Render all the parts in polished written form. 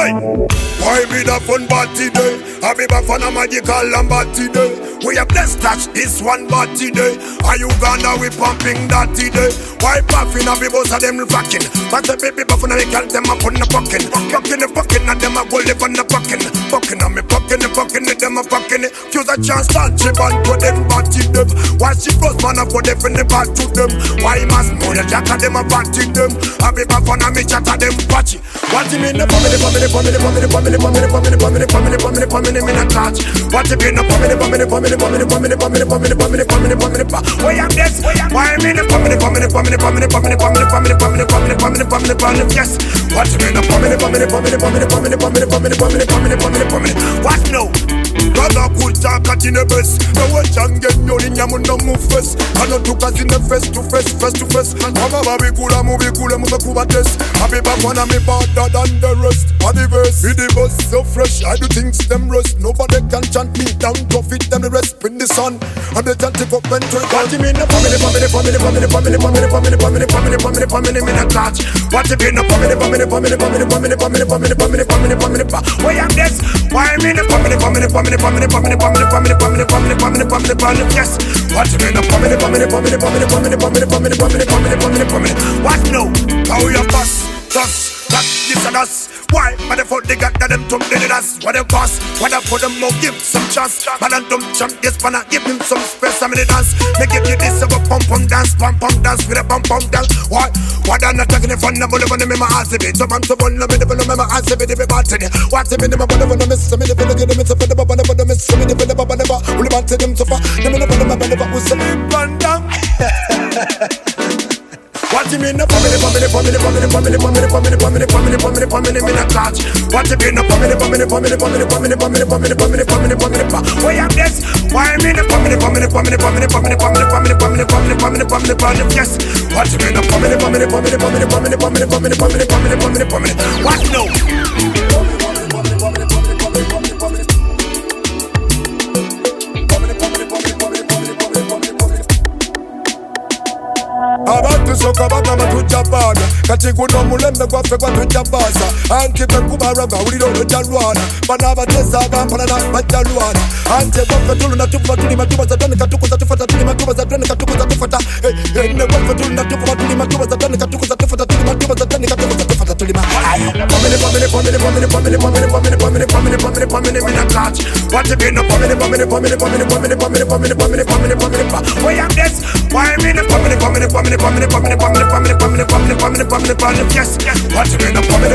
Hey, why be the fun party day? I be back for a magical and party day. We have blessed touch this one party day. Are you gonna we pumping that day? Why puffing a be boss of them fucking? But the baby buffing and they call them up on the fucking. Fucking and them a go live on the fucking. Fucking on me fucking them a fucking. Fuse a chance start chip on to them party them. Why she first man up for them in the back to them? Why must know the jack of them a party them? I be back on a me chat of them party. What you mean the family in a touch? What you mean the family? Why am this? Why am in the family? Yes. What you mean the family? What no? Brother could talk at in the best. The way can get you in your mundo move first. I don't took us in the face to face. Mama baby cool, move cool test. Happy back one of me better than the rest. On the verse, with the bus so fresh, I do things them rust. Nobody can chant me down to fit them the rest. In the sun, and they can't take up and turn. What you mean the family in a touch? What you mean the family? Why am this? Why am in the family? Yes. What you mean the family? What no? How you boss? That this and us. Why? But the fuck they got that them tongue dead us. What they cost? What I put them more give some chance. But I don't jump this man I give him some space. I'm in the dance. They give you this of a pump dance with a pump dance. What? What I'm not talking fun number when I'm in my ass a bit. So I'm so one of the my ass a bit of a button. What's in my body when I miss some of the miss some of the miss some of the will about to them so far. Them in the was some run down. What you mean the family in a touch? What you mean the family? Why am this? Why am in the family? Yes. What you mean the family? What no? Abantu soka bagamba tujabana kati guno mulembe gwaffe gwatujabaza anti bekubara gawulira olujalwana bana abateza abampalana bajalwana anti gwaffe tuluna tufa tuli matuba za tone katukuza tufata tuli matuba za tone katukuza tufata ne gwaffe tuluna tufa tuli matuba za tone katukuza tufata tuli matuba za tone katukuza tufata tuli ma family in a touch. What you mean the family? Why am this? Why am in the family? Yes. What you mean the family?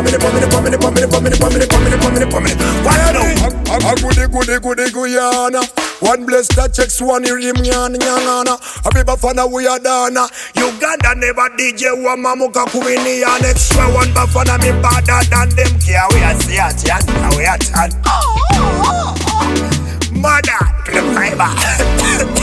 Why no? A goody guyana. One bless that checks one in yana. A baby fana we are dana. Uganda never DJ wa mamuka kuini and extra one bafana me better than them. Kia we are see at yan. We are chan. Mother to the fiber.